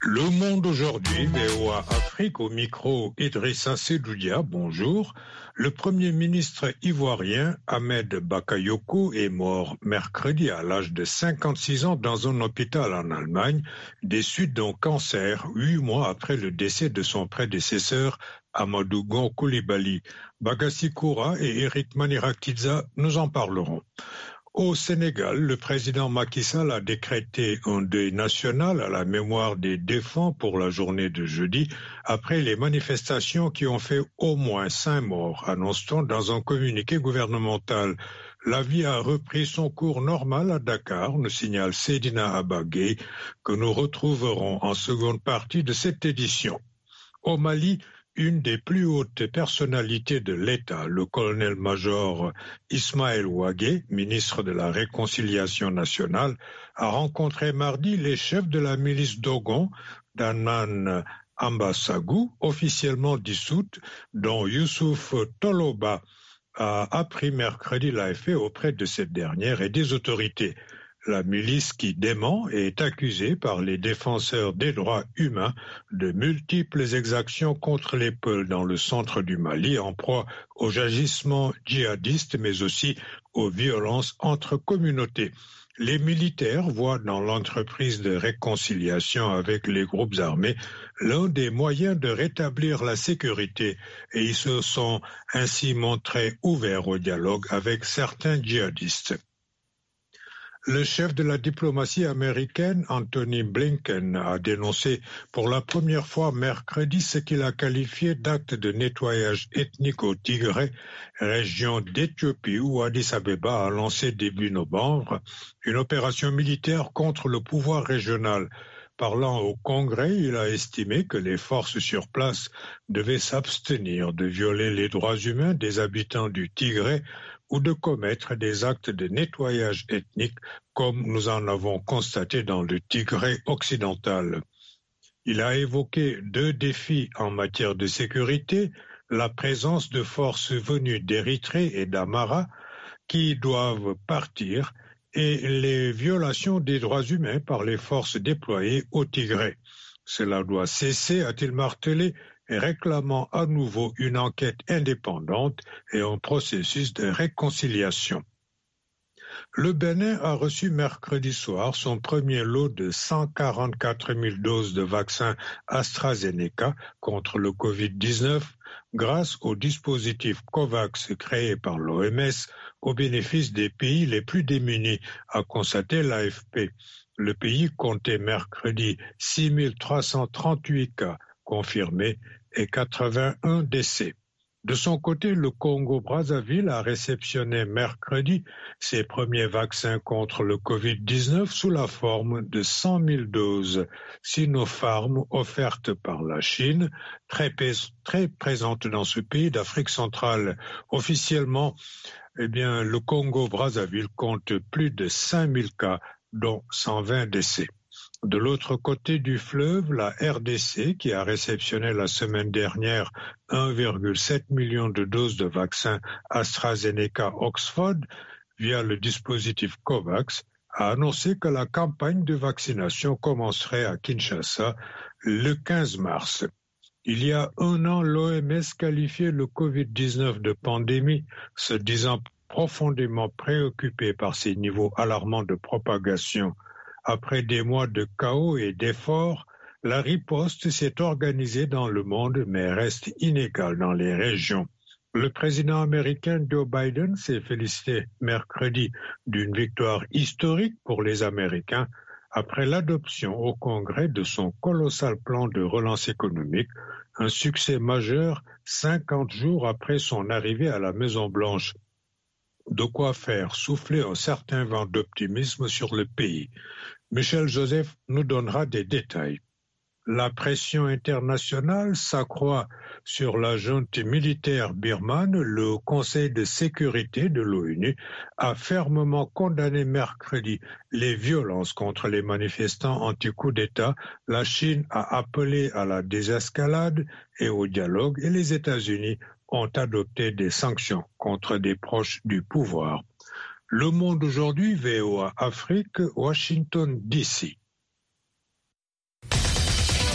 Le Monde aujourd'hui, VOA Afrique, au micro Idrissa Sedoudia, bonjour. Le Premier ministre ivoirien Ahmed Bakayoko est mort mercredi à l'âge de 56 ans dans un hôpital en Allemagne, des suites d'un cancer, 8 mois après le décès de son prédécesseur Amadou Gon Coulibaly. Bagassi Koura et Eric Manirakidza nous en parleront. Au Sénégal, le président Macky Sall a décrété un deuil national à la mémoire des défunts pour la journée de jeudi, après les manifestations qui ont fait au moins 5 morts, annonce-t-on dans un communiqué gouvernemental. La vie a repris son cours normal à Dakar, nous signale Seydina Abagé, que nous retrouverons en seconde partie de cette édition. Au Mali, une des plus hautes personnalités de l'État, le colonel-major Ismaël Ouagé, ministre de la Réconciliation nationale, a rencontré mardi les chefs de la milice Dogon, Danan Ambassagou, officiellement dissoute, dont Youssouf Toloba a appris mercredi l'AFP auprès de cette dernière et des autorités. La milice qui dément est accusée par les défenseurs des droits humains de multiples exactions contre les peuples dans le centre du Mali, en proie aux agissements djihadistes, mais aussi aux violences entre communautés. Les militaires voient dans l'entreprise de réconciliation avec les groupes armés l'un des moyens de rétablir la sécurité et ils se sont ainsi montrés ouverts au dialogue avec certains djihadistes. Le chef de la diplomatie américaine, Anthony Blinken, a dénoncé pour la première fois mercredi ce qu'il a qualifié d'acte de nettoyage ethnique au Tigré, région d'Éthiopie où Addis Abeba a lancé début novembre une opération militaire contre le pouvoir régional. Parlant au Congrès, il a estimé que les forces sur place devaient s'abstenir de violer les droits humains des habitants du Tigré ou de commettre des actes de nettoyage ethnique comme nous en avons constaté dans le Tigré occidental. Il a évoqué 2 défis en matière de sécurité, la présence de forces venues d'Érythrée et d'Amara qui doivent partir et les violations des droits humains par les forces déployées au Tigré. Cela doit cesser, a-t-il martelé, réclamant à nouveau une enquête indépendante et un processus de réconciliation. Le Bénin a reçu mercredi soir son premier lot de 144 000 doses de vaccin AstraZeneca contre le Covid-19 grâce au dispositif COVAX créé par l'OMS au bénéfice des pays les plus démunis, a constaté l'AFP. Le pays comptait mercredi 6 338 cas confirmés et 81 décès. De son côté, le Congo-Brazzaville a réceptionné mercredi ses premiers vaccins contre le Covid-19 sous la forme de 100 000 doses Sinopharm offertes par la Chine, très présente dans ce pays d'Afrique centrale. Officiellement, le Congo-Brazzaville compte plus de 5 000 cas, dont 120 décès. De l'autre côté du fleuve, la RDC, qui a réceptionné la semaine dernière 1,7 million de doses de vaccins AstraZeneca Oxford via le dispositif COVAX, a annoncé que la campagne de vaccination commencerait à Kinshasa le 15 mars. Il y a 1 an, l'OMS qualifiait le Covid-19 de pandémie, se disant profondément préoccupée par ces niveaux alarmants de propagation. Après des mois de chaos et d'efforts, la riposte s'est organisée dans le monde mais reste inégale dans les régions. Le président américain Joe Biden s'est félicité mercredi d'une victoire historique pour les Américains après l'adoption au Congrès de son colossal plan de relance économique, un succès majeur 50 jours après son arrivée à la Maison-Blanche. De quoi faire souffler un certain vent d'optimisme sur le pays. Michel Joseph nous donnera des détails. La pression internationale s'accroît sur la junte militaire birmane. Le Conseil de sécurité de l'ONU a fermement condamné mercredi les violences contre les manifestants anti-coup d'État. La Chine a appelé à la désescalade et au dialogue et les États-Unis ont adopté des sanctions contre des proches du pouvoir. Le Monde aujourd'hui, VOA Afrique, Washington, D.C.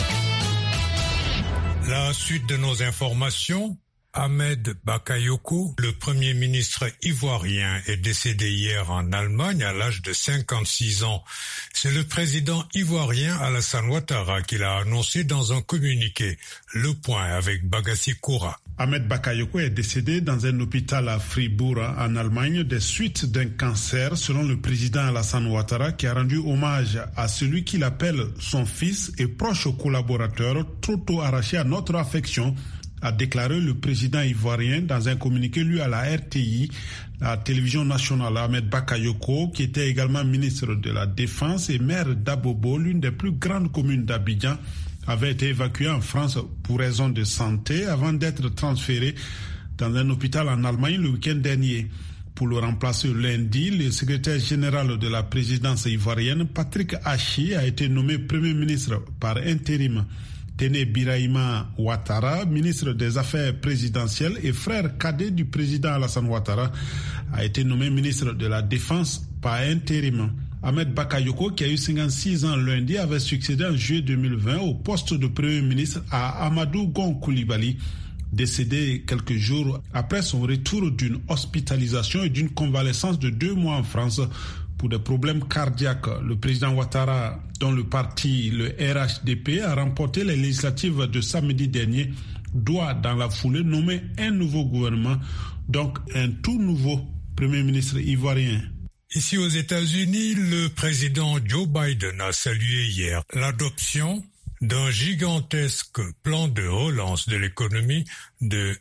La suite de nos informations. Ahmed Bakayoko, le premier ministre ivoirien, est décédé hier en Allemagne à l'âge de 56 ans. C'est le président ivoirien Alassane Ouattara qui l'a annoncé dans un communiqué. Le point avec Bagassi Koura. Ahmed Bakayoko est décédé dans un hôpital à Fribourg, en Allemagne, des suites d'un cancer, selon le président Alassane Ouattara, qui a rendu hommage à celui qu'il appelle son fils et proche collaborateur, trop tôt arraché à notre affection, a déclaré le président ivoirien dans un communiqué lu à la RTI, la télévision nationale. Ahmed Bakayoko, qui était également ministre de la Défense et maire d'Abobo, l'une des plus grandes communes d'Abidjan, avait été évacué en France pour raison de santé avant d'être transféré dans un hôpital en Allemagne le week-end dernier. Pour le remplacer lundi, le secrétaire général de la présidence ivoirienne, Patrick Hachi, a été nommé premier ministre par intérim. Téné Birahima Ouattara, ministre des Affaires présidentielles et frère cadet du président Alassane Ouattara, a été nommé ministre de la Défense par intérim. Ahmed Bakayoko, qui a eu 56 ans lundi, avait succédé en juillet 2020 au poste de premier ministre à Amadou Gon Coulibaly, décédé quelques jours après son retour d'une hospitalisation et d'une convalescence de 2 mois en France pour des problèmes cardiaques. Le président Ouattara, dont le parti, le RHDP, a remporté les législatives de samedi dernier, doit dans la foulée nommer un nouveau gouvernement, donc un tout nouveau premier ministre ivoirien. Ici aux États-Unis, le président Joe Biden a salué hier l'adoption d'un gigantesque plan de relance de l'économie de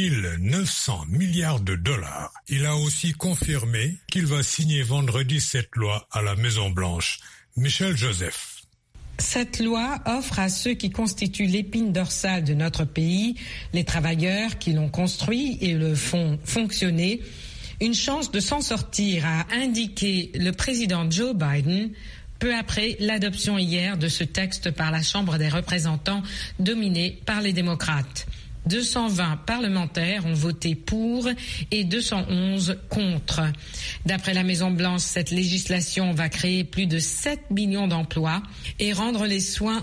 1900 milliards de dollars. Il a aussi confirmé qu'il va signer vendredi cette loi à la Maison-Blanche. Michel Joseph. Cette loi offre à ceux qui constituent l'épine dorsale de notre pays, les travailleurs qui l'ont construit et le font fonctionner, une chance de s'en sortir, a indiqué le président Joe Biden peu après l'adoption hier de ce texte par la Chambre des représentants dominée par les démocrates. 220 parlementaires ont voté pour et 211 contre. D'après la Maison-Blanche, cette législation va créer plus de 7 millions d'emplois et rendre les soins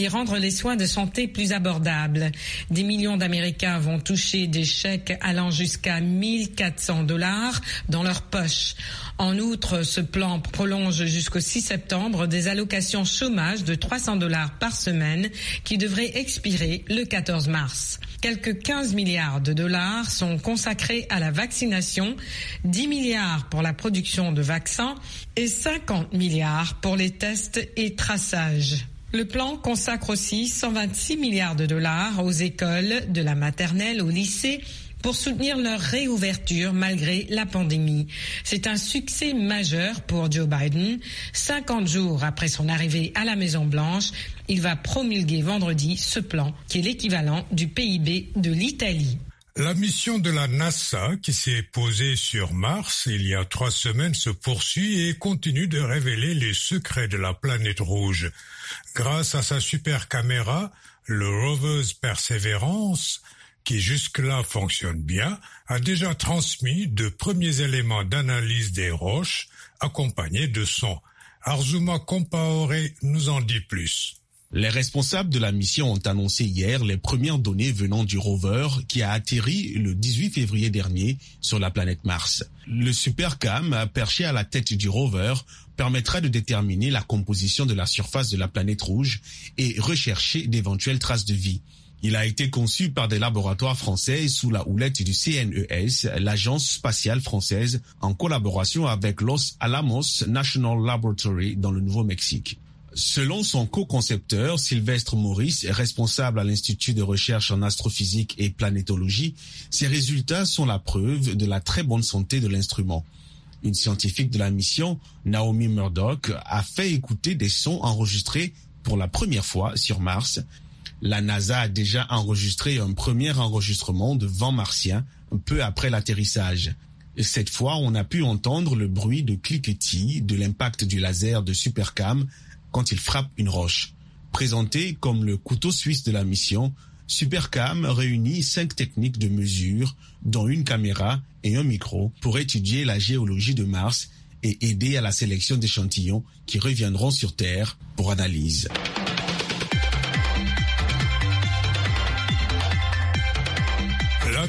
de santé plus abordables. Des millions d'Américains vont toucher des chèques allant jusqu'à 1 400 $ dans leur poche. En outre, ce plan prolonge jusqu'au 6 septembre des allocations chômage de 300 $ par semaine qui devraient expirer le 14 mars. Quelques 15 milliards de dollars sont consacrés à la vaccination, 10 milliards pour la production de vaccins et 50 milliards pour les tests et traçages. Le plan consacre aussi 126 milliards de dollars aux écoles, de la maternelle au lycée, pour soutenir leur réouverture malgré la pandémie. C'est un succès majeur pour Joe Biden. 50 jours après son arrivée à la Maison-Blanche, il va promulguer vendredi ce plan qui est l'équivalent du PIB de l'Italie. La mission de la NASA qui s'est posée sur Mars il y a 3 semaines se poursuit et continue de révéler les secrets de la planète rouge. Grâce à sa super caméra, le rover Perseverance, qui jusque-là fonctionne bien, a déjà transmis de premiers éléments d'analyse des roches, accompagnés de sons. Arzuma Compaoré nous en dit plus. Les responsables de la mission ont annoncé hier les premières données venant du rover qui a atterri le 18 février dernier sur la planète Mars. Le SuperCam, perché à la tête du rover, permettra de déterminer la composition de la surface de la planète rouge et rechercher d'éventuelles traces de vie. Il a été conçu par des laboratoires français sous la houlette du CNES, l'agence spatiale française, en collaboration avec Los Alamos National Laboratory dans le Nouveau-Mexique. Selon son co-concepteur, Sylvestre Maurice, responsable à l'Institut de recherche en astrophysique et planétologie, ces résultats sont la preuve de la très bonne santé de l'instrument. Une scientifique de la mission, Naomi Murdoch, a fait écouter des sons enregistrés pour la première fois sur Mars. La NASA a déjà enregistré un premier enregistrement de vent martien peu après l'atterrissage. Cette fois, on a pu entendre le bruit de cliquetis de l'impact du laser de SuperCam quand il frappe une roche. Présenté comme le couteau suisse de la mission, SuperCam réunit 5 techniques de mesure, dont une caméra et un micro, pour étudier la géologie de Mars et aider à la sélection d'échantillons qui reviendront sur Terre pour analyse.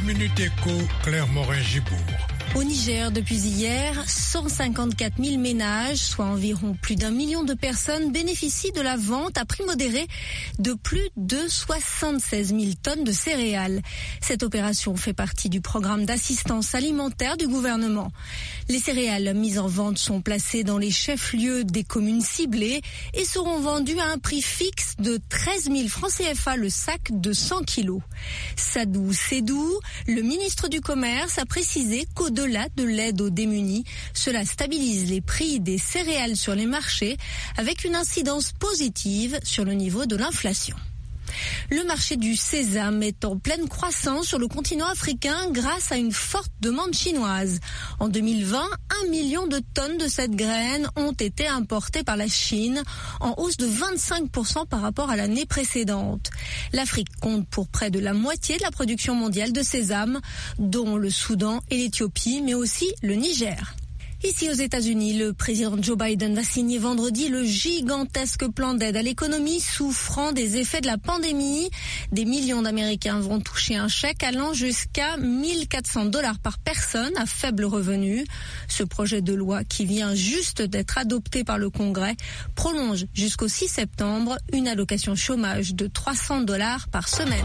Minute Éco, Claire Morin-Gibourg. Au Niger, depuis hier, 154 000 ménages, soit environ plus d'1 million de personnes, bénéficient de la vente à prix modéré de plus de 76 000 tonnes de céréales. Cette opération fait partie du programme d'assistance alimentaire du gouvernement. Les céréales mises en vente sont placées dans les chefs-lieux des communes ciblées et seront vendues à un prix fixe de 13 000 francs CFA le sac de 100 kilos. Sadou Sédou, le ministre du Commerce, a précisé qu'au-delà de l'aide aux démunis, cela stabilise les prix des céréales sur les marchés avec une incidence positive sur le niveau de l'inflation. Le marché du sésame est en pleine croissance sur le continent africain grâce à une forte demande chinoise. En 2020, 1 million de tonnes de cette graine ont été importées par la Chine, en hausse de 25% par rapport à l'année précédente. L'Afrique compte pour près de la moitié de la production mondiale de sésame, dont le Soudan et l'Éthiopie, mais aussi le Niger. Ici aux États-Unis, le président Joe Biden va signer vendredi le gigantesque plan d'aide à l'économie souffrant des effets de la pandémie. Des millions d'Américains vont toucher un chèque allant jusqu'à $1 400 par personne à faible revenu. Ce projet de loi, qui vient juste d'être adopté par le Congrès, prolonge jusqu'au 6 septembre une allocation chômage de $300 par semaine.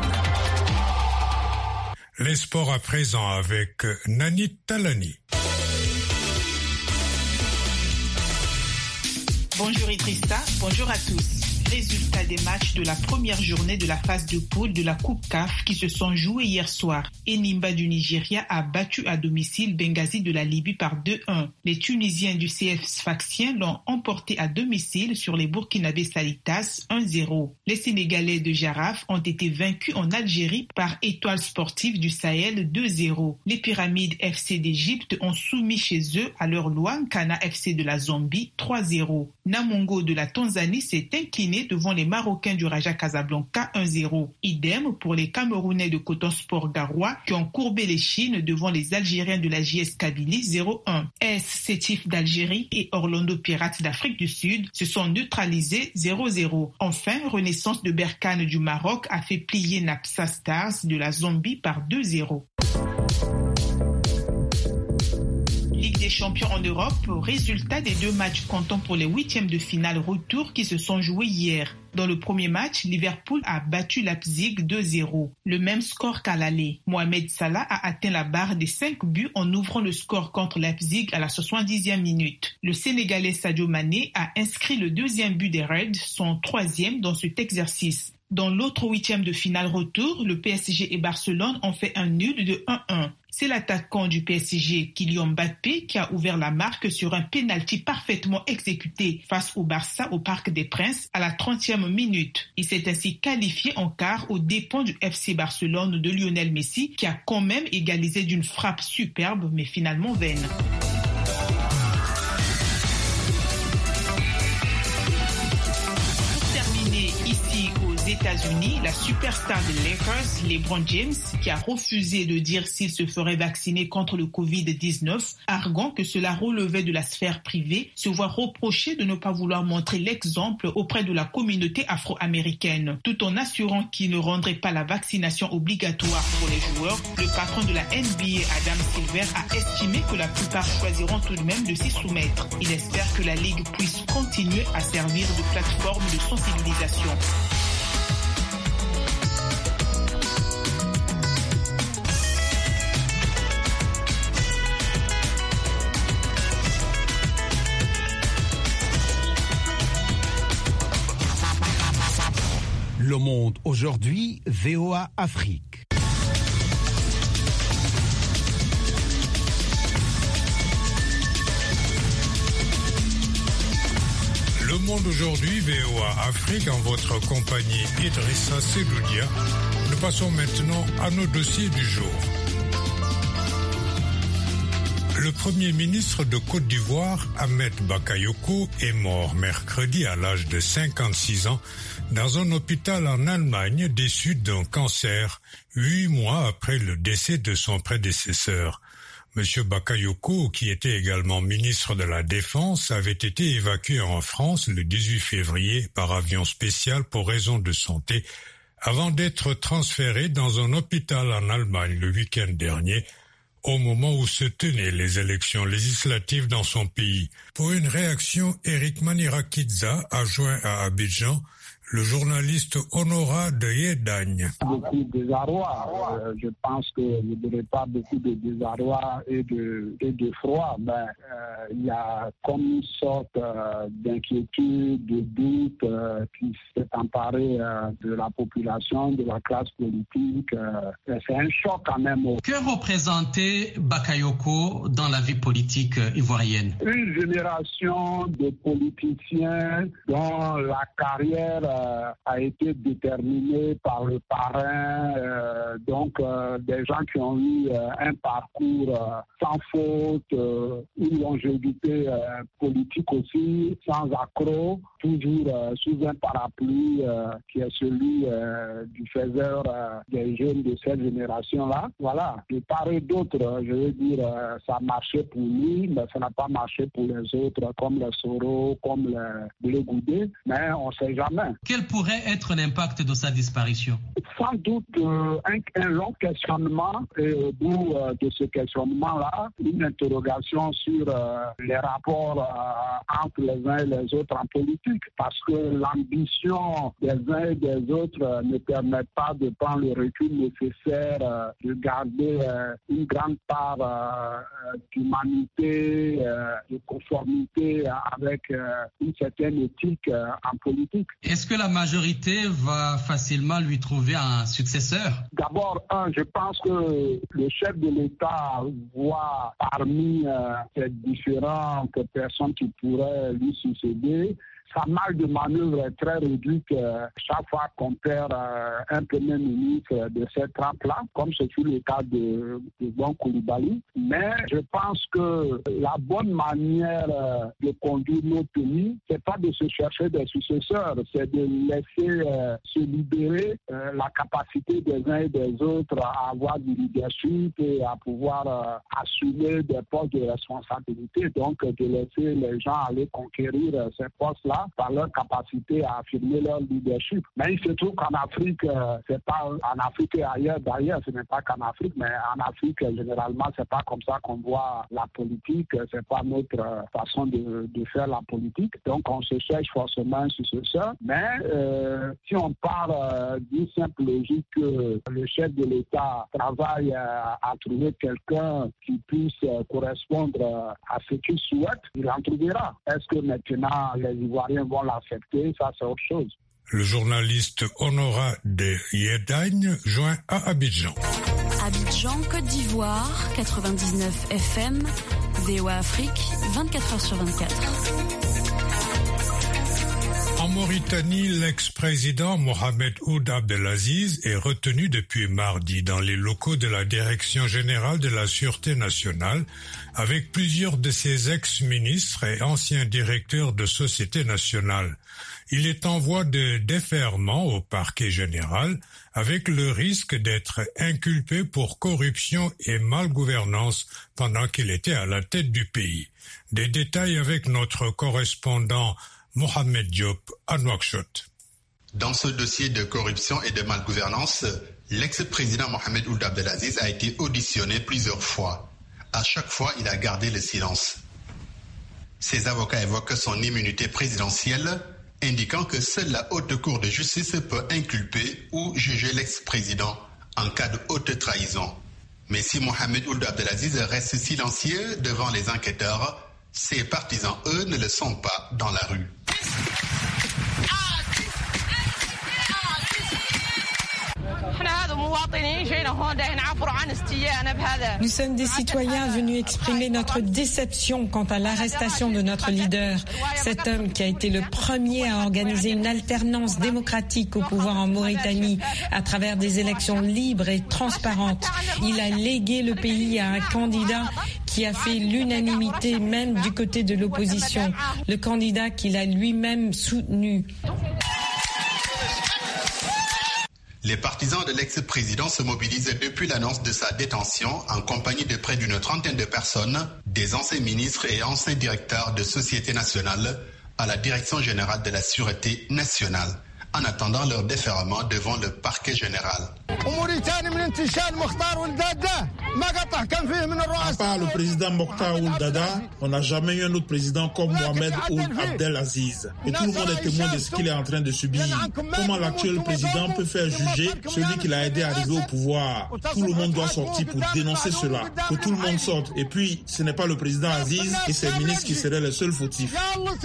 Les sports à présent avec Nani Talani. Bonjour Idrissa, bonjour à tous. Résultat des matchs de la première journée de la phase de poule de la Coupe CAF qui se sont joués hier soir. Enyimba du Nigeria a battu à domicile Benghazi de la Libye par 2-1. Les Tunisiens du CF Sfaxien l'ont emporté à domicile sur les Burkinabés Salitas 1-0. Les Sénégalais de Jaraf ont été vaincus en Algérie par Étoile Sportive du Sahel 2-0. Les Pyramides FC d'Égypte ont soumis chez eux à leur loi Kana FC de la Zambie 3-0. Namongo de la Tanzanie s'est incliné devant les Marocains du Raja Casablanca 1-0. Idem pour les Camerounais de Coton Sport Garoua qui ont courbé les chines devant les Algériens de la JS Kabylie 0-1. AS Sétif d'Algérie et Orlando Pirates d'Afrique du Sud se sont neutralisés 0-0. Enfin, Renaissance de Berkane du Maroc a fait plier Napsa Stars de la Zambie par 2-0. Ligue des champions en Europe, résultat des 2 matchs comptant pour les 8e de finale retour qui se sont joués hier. Dans le premier match, Liverpool a battu Leipzig 2-0. Le même score qu'à l'aller. Mohamed Salah a atteint la barre des 5 buts en ouvrant le score contre Leipzig à la 70e minute. Le Sénégalais Sadio Mané a inscrit le 2e but des Reds, son 3e dans cet exercice. Dans l'autre 8e de finale retour, le PSG et Barcelone ont fait un nul de 1-1. C'est l'attaquant du PSG, Kylian Mbappé, qui a ouvert la marque sur un pénalty parfaitement exécuté face au Barça au Parc des Princes à la 30e minute. Il s'est ainsi qualifié en quart aux dépens du FC Barcelone de Lionel Messi, qui a quand même égalisé d'une frappe superbe, mais finalement vaine. États-Unis, la superstar des Lakers, LeBron James, qui a refusé de dire s'il se ferait vacciner contre le Covid-19, arguant que cela relevait de la sphère privée, se voit reprocher de ne pas vouloir montrer l'exemple auprès de la communauté afro-américaine. Tout en assurant qu'il ne rendrait pas la vaccination obligatoire pour les joueurs, le patron de la NBA, Adam Silver, a estimé que la plupart choisiront tout de même de s'y soumettre. Il espère que la Ligue puisse continuer à servir de plateforme de sensibilisation. Le Monde aujourd'hui, VOA Afrique. Le Monde aujourd'hui, VOA Afrique, en votre compagnie Idrissa Seloudia. Nous passons maintenant à nos dossiers du jour. Le Premier ministre de Côte d'Ivoire, Ahmed Bakayoko, est mort mercredi à l'âge de 56 ans dans un hôpital en Allemagne déçu d'un cancer, 8 mois après le décès de son prédécesseur. Monsieur Bakayoko, qui était également ministre de la Défense, avait été évacué en France le 18 février par avion spécial pour raison de santé avant d'être transféré dans un hôpital en Allemagne le week-end dernier, au moment où se tenaient les élections législatives dans son pays. Pour une réaction, Eric Manirakidza a joint à Abidjan le journaliste Honora de Yedagne. Beaucoup de désarroi. Je pense que je ne dirais pas beaucoup de désarroi et de froid. Il y a comme une sorte d'inquiétude, de doute qui s'est emparé de la population, de la classe politique. C'est un choc quand même. Que représentait Bakayoko dans la vie politique ivoirienne? Une génération de politiciens dont la carrière a été déterminé par le parrain, des gens qui ont eu un parcours sans faute, une longévité politique aussi, sans accroc, toujours sous un parapluie qui est celui du faiseur des jeunes de cette génération-là. Voilà, de part et d'autre, je veux dire, ça marchait pour lui, mais ça n'a pas marché pour les autres, comme les Soro, comme les Blé Goudé, mais on ne sait jamais. Quel pourrait être l'impact de sa disparition? Sans doute un long questionnement et au bout de ce questionnement-là, une interrogation sur les rapports entre les uns et les autres en politique, parce que l'ambition des uns et des autres ne permet pas de prendre le recul nécessaire, de garder une grande part d'humanité, de conformité avec une certaine éthique en politique. Est-ce que la majorité va facilement lui trouver un successeur? D'abord, je pense que le chef de l'État voit parmi ces différentes personnes qui pourraient lui succéder, sa marge de manœuvre est très réduite chaque fois qu'on perd un premier ministre de cette trempe-là, comme ce fut le cas de Bon Coulibaly. Mais je pense que la bonne manière de conduire nos pays, c'est pas de se chercher des successeurs, c'est de laisser se libérer la capacité des uns et des autres à avoir du leadership et à pouvoir assumer des postes de responsabilité. Donc, de laisser les gens aller conquérir ces postes-là par leur capacité à affirmer leur leadership. Mais il se trouve qu'en Afrique, c'est pas en Afrique et ailleurs, d'ailleurs, ce n'est pas qu'en Afrique, mais en Afrique, généralement, c'est pas comme ça qu'on voit la politique, c'est pas notre façon de faire la politique. Donc, on se cherche forcément un successeur. Mais si on part d'une simple logique que le chef de l'État travaille à trouver quelqu'un qui puisse correspondre à ce qu'il souhaite, il en trouvera. Est-ce que maintenant, les Ivoiriens vont l'accepter? Ça, c'est autre chose. Le journaliste Honora de Yedagne joint à Abidjan. Abidjan, Côte d'Ivoire, 99 FM, VOA Afrique, 24h sur 24. En Mauritanie, l'ex-président Mohamed Ould Abdelaziz est retenu depuis mardi dans les locaux de la Direction générale de la Sûreté nationale avec plusieurs de ses ex-ministres et anciens directeurs de sociétés nationales. Il est en voie de déferment au parquet général avec le risque d'être inculpé pour corruption et malgouvernance pendant qu'il était à la tête du pays. Des détails avec notre correspondant Mohamed Diop à Nouakchott. Dans ce dossier de corruption et de malgouvernance, l'ex-président Mohamed Ould Abdelaziz a été auditionné plusieurs fois. À chaque fois, il a gardé le silence. Ses avocats évoquent son immunité présidentielle, indiquant que seule la Haute Cour de justice peut inculper ou juger l'ex-président en cas de haute trahison. Mais si Mohamed Ould Abdelaziz reste silencieux devant les enquêteurs, ses partisans, eux, ne le sont pas dans la rue. Nous sommes des citoyens venus exprimer notre déception quant à l'arrestation de notre leader. Cet homme qui a été le premier à organiser une alternance démocratique au pouvoir en Mauritanie à travers des élections libres et transparentes. Il a légué le pays à un candidat qui a fait l'unanimité même du côté de l'opposition, le candidat qu'il a lui-même soutenu. Les partisans de l'ex-président se mobilisent depuis l'annonce de sa détention en compagnie de près d'une trentaine de personnes, des anciens ministres et anciens directeurs de sociétés nationales à la Direction générale de la Sûreté nationale. en attendant leur défèrement devant le parquet général. À part le président Mokhtar Ould Daddah, on n'a jamais eu un autre président comme Mohamed Ould Abdelaziz. Et tout le monde est témoin de ce qu'il est en train de subir. Comment l'actuel président peut faire juger celui qui l'a aidé à arriver au pouvoir? Tout le monde doit sortir pour dénoncer cela. Que tout le monde sorte. Et puis, ce n'est pas le président Aziz et ses ministres qui seraient les seuls fautifs.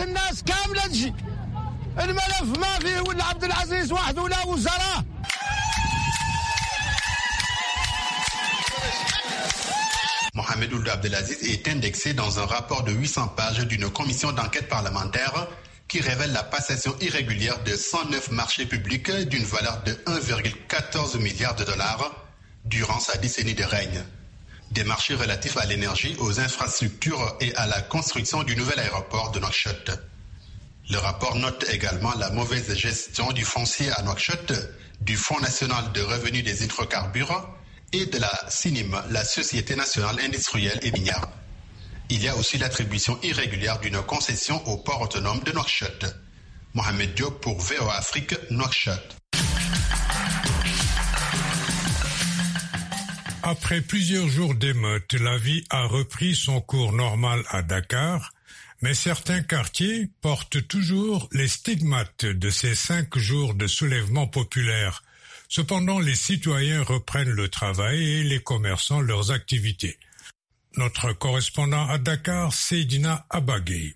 Mohamed Ould Abdelaziz est indexé dans un rapport de 800 pages d'une commission d'enquête parlementaire qui révèle la passation irrégulière de 109 marchés publics d'une valeur de 1,14 milliard de dollars durant sa décennie de règne. Des marchés relatifs à l'énergie, aux infrastructures et à la construction du nouvel aéroport de Nouakchott. Le rapport note également la mauvaise gestion du foncier à Nouakchott, du Fonds national de revenus des hydrocarbures et de la CINIM, la Société nationale industrielle et minière. Il y a aussi l'attribution irrégulière d'une concession au port autonome de Nouakchott. Mohamed Diop pour VOA Afrique, Nouakchott. Après plusieurs jours d'émeutes, la vie a repris son cours normal à Dakar, mais certains quartiers portent toujours les stigmates de ces 5 jours de soulèvement populaire. Cependant, les citoyens reprennent le travail et les commerçants leurs activités. Notre correspondant à Dakar, Seydina Abagay.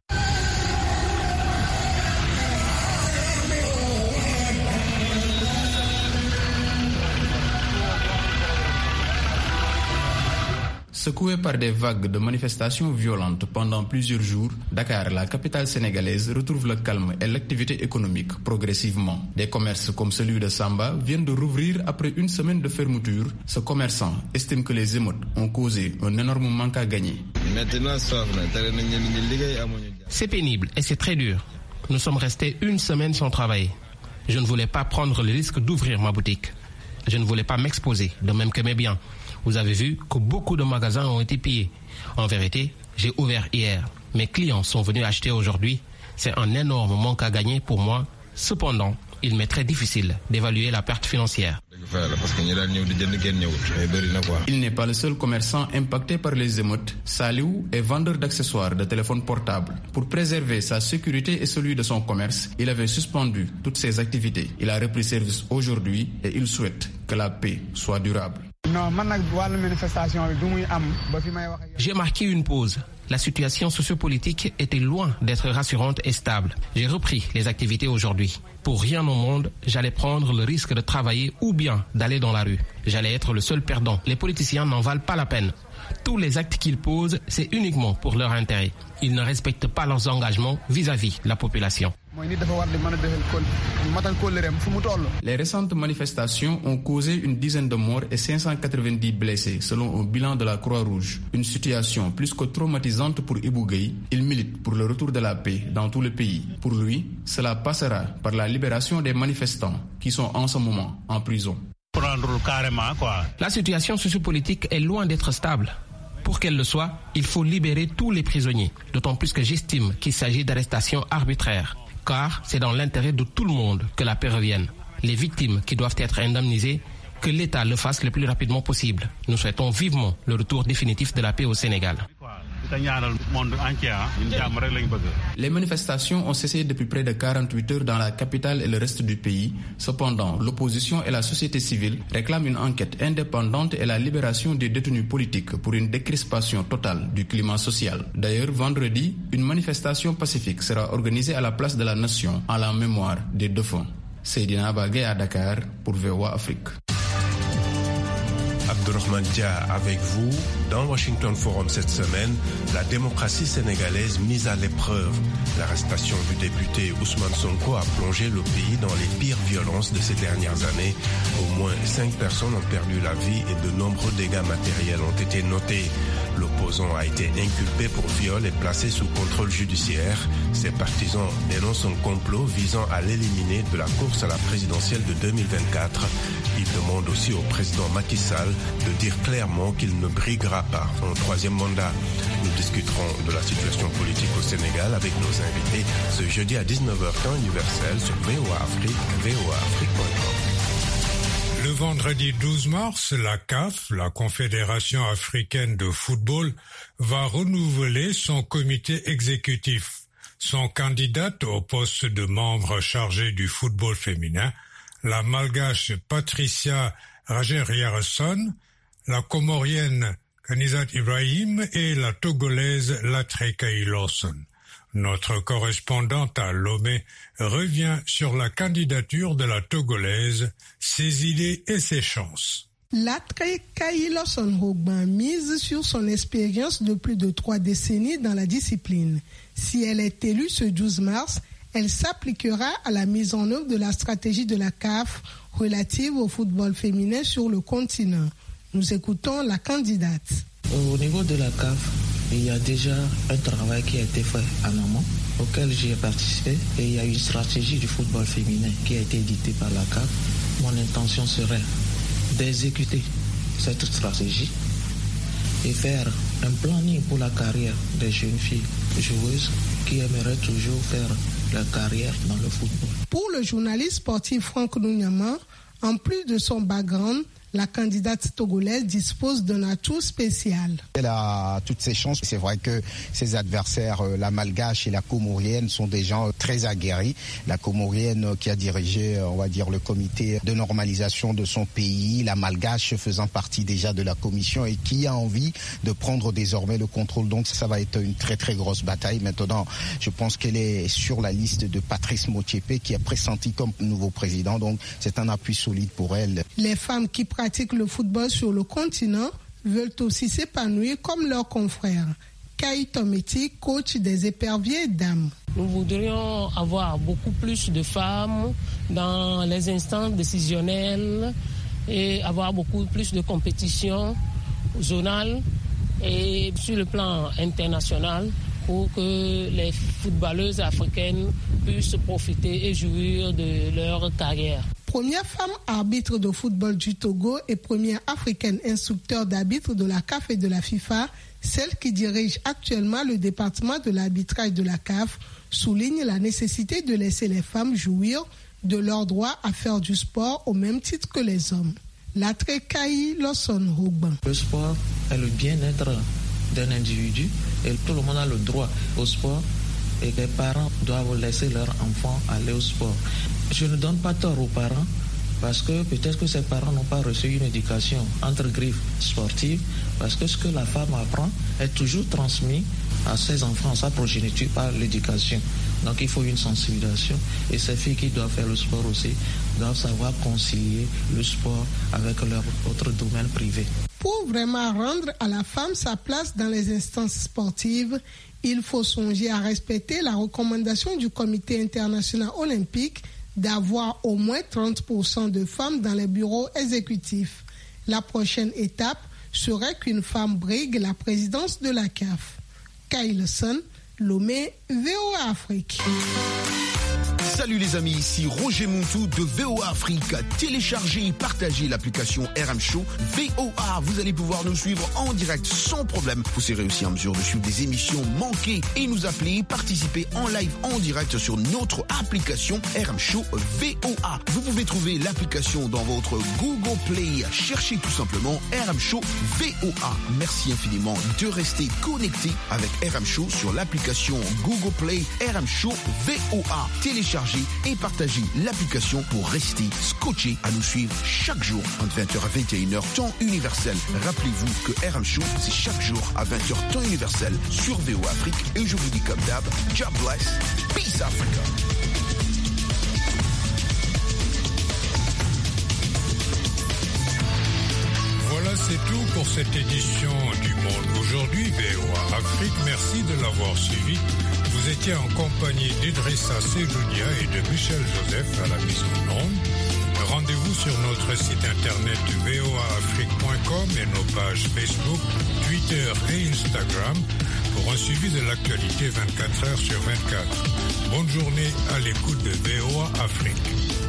Secoué par des vagues de manifestations violentes pendant plusieurs jours, Dakar, la capitale sénégalaise, retrouve le calme et l'activité économique progressivement. Des commerces comme celui de Samba viennent de rouvrir après une semaine de fermeture. Ce commerçant estime que les émeutes ont causé un énorme manque à gagner. C'est pénible et c'est très dur. Nous sommes restés une semaine sans travail. Je ne voulais pas prendre le risque d'ouvrir ma boutique. Je ne voulais pas m'exposer, de même que mes biens. Vous avez vu que beaucoup de magasins ont été pillés. En vérité, j'ai ouvert hier. Mes clients sont venus acheter aujourd'hui. C'est un énorme manque à gagner pour moi. Cependant, il m'est très difficile d'évaluer la perte financière. Il n'est pas le seul commerçant impacté par les émeutes. Saliou est vendeur d'accessoires de téléphones portables. Pour préserver sa sécurité et celui de son commerce, il avait suspendu toutes ses activités. Il a repris service aujourd'hui et il souhaite que la paix soit durable. J'ai marqué une pause. La situation sociopolitique était loin d'être rassurante et stable. J'ai repris les activités aujourd'hui. Pour rien au monde, j'allais prendre le risque de travailler ou bien d'aller dans la rue. J'allais être le seul perdant. Les politiciens n'en valent pas la peine. Tous les actes qu'ils posent, c'est uniquement pour leur intérêt. Ils ne respectent pas leurs engagements vis-à-vis de la population. Les récentes manifestations ont causé une dizaine de morts et 590 blessés, selon un bilan de la Croix-Rouge. Une situation plus que traumatisante pour Ibou Gueye. Il milite pour le retour de la paix dans tout le pays. Pour lui, cela passera par la libération des manifestants qui sont en ce moment en prison. La situation sociopolitique est loin d'être stable. Pour qu'elle le soit, il faut libérer tous les prisonniers, d'autant plus que j'estime qu'il s'agit d'arrestations arbitraires, car c'est dans l'intérêt de tout le monde que la paix revienne. Les victimes qui doivent être indemnisées, que l'État le fasse le plus rapidement possible. Nous souhaitons vivement le retour définitif de la paix au Sénégal. Les manifestations ont cessé depuis près de 48 heures dans la capitale et le reste du pays. Cependant, l'opposition et la société civile réclament une enquête indépendante et la libération des détenus politiques pour une décrispation totale du climat social. D'ailleurs, vendredi, une manifestation pacifique sera organisée à la place de la Nation en la mémoire des défunts. Seydina Abagay à Dakar pour VOA Afrique. Abdourahmane Dia avec vous. Dans Washington Forum cette semaine, la démocratie sénégalaise mise à l'épreuve. L'arrestation du député Ousmane Sonko a plongé le pays dans les pires violences de ces dernières années. Au moins 5 personnes ont perdu la vie et de nombreux dégâts matériels ont été notés. L'opposant a été inculpé pour viol et placé sous contrôle judiciaire. Ses partisans dénoncent un complot visant à l'éliminer de la course à la présidentielle de 2024. Ils demandent aussi au président Macky Sall de dire clairement qu'il ne briguera pas un 3e mandat. Nous discuterons de la situation politique au Sénégal Sénégal avec nos invités ce jeudi à 19h temps universel sur VOA Afrique, voaafrique.com. Le vendredi 12 mars, la CAF, la Confédération africaine de football, va renouveler son comité exécutif. Sont candidates au poste de membre chargé du football féminin la Malgache Patricia Rajer-Yarson, la Comorienne Kanizat Ibrahim et la Togolaise Latrekaï Lawson. Notre correspondante à Lomé revient sur la candidature de la Togolaise, ses idées et ses chances. Latrekaï Lawson-Hogban mise sur son expérience de plus de 3 décennies dans la discipline. Si elle est élue ce 12 mars, elle s'appliquera à la mise en œuvre de la stratégie de la CAF relative au football féminin sur le continent. Nous écoutons la candidate. Au niveau de la CAF, il y a déjà un travail qui a été fait en amont, auquel j'ai participé, et il y a une stratégie du football féminin qui a été éditée par la CAF. Mon intention serait d'exécuter cette stratégie et faire un planning pour la carrière des jeunes filles joueuses qui aimeraient toujours faire leur carrière dans le football. Pour le journaliste sportif Franck Nouniama, en plus de son background, la candidate togolaise dispose d'un atout spécial. Elle a toutes ses chances. C'est vrai que ses adversaires, la Malgache et la Comorienne, sont des gens très aguerris. La Comorienne qui a dirigé, on va dire, le comité de normalisation de son pays, la Malgache faisant partie déjà de la commission et qui a envie de prendre désormais le contrôle. Donc ça va être une très très grosse bataille. Maintenant, je pense qu'elle est sur la liste de Patrice Motsepe qui est pressenti comme nouveau président. Donc c'est un appui solide pour elle. Les femmes qui pratiquent le football sur le continent veulent aussi s'épanouir comme leurs confrères. Kai Tometi, coach des éperviers dames. Nous voudrions avoir beaucoup plus de femmes dans les instances décisionnelles et avoir beaucoup plus de compétitions zonales et sur le plan international pour que les footballeuses africaines puissent profiter et jouir de leur carrière. Première femme arbitre de football du Togo et première africaine instructeur d'arbitre de la CAF et de la FIFA, celle qui dirige actuellement le département de l'arbitrage de la CAF, souligne la nécessité de laisser les femmes jouir de leur droit à faire du sport au même titre que les hommes. Latrekaï Lawson-Hogban. Le sport est le bien-être d'un individu et tout le monde a le droit au sport et les parents doivent laisser leurs enfants aller au sport. Je ne donne pas tort aux parents parce que peut-être que ces parents n'ont pas reçu une éducation entre griffes sportive parce que ce que la femme apprend est toujours transmis à ses enfants, à sa progéniture par l'éducation. Donc il faut une sensibilisation et ces filles qui doivent faire le sport aussi doivent savoir concilier le sport avec leur autre domaine privé. Pour vraiment rendre à la femme sa place dans les instances sportives, il faut songer à respecter la recommandation du Comité international olympique d'avoir au moins 30% de femmes dans les bureaux exécutifs. La prochaine étape serait qu'une femme brigue la présidence de la CAF. Kyle Lomé, VOA Afrique. Salut les amis, ici Roger Montou de VOA Afrique. Téléchargez et partagez l'application RM Show VOA. Vous allez pouvoir nous suivre en direct sans problème. Vous serez aussi en mesure de suivre des émissions manquées et nous appeler, participer en live en direct sur notre application RM Show VOA. Vous pouvez trouver l'application dans votre Google Play. Cherchez tout simplement RM Show VOA. Merci infiniment de rester connecté avec RM Show sur l'application Google Play RM Show VOA. Téléchargez et partagez l'application pour rester scotché à nous suivre chaque jour entre 20h à 21h temps universel. Rappelez-vous que RM Show, c'est chaque jour à 20h temps universel sur VOA Afrique. Et je vous dis comme d'hab, God bless, peace Africa. Voilà, c'est tout pour cette édition du Monde aujourd'hui, VOA Afrique. Merci de l'avoir suivi. Vous étiez en compagnie d'Idrissa Seloudia et de Michel Joseph à la mise en onde. Rendez-vous sur notre site internet voaafrique.com et nos pages Facebook, Twitter et Instagram pour un suivi de l'actualité 24 heures sur 24. Bonne journée à l'écoute de VOA Afrique.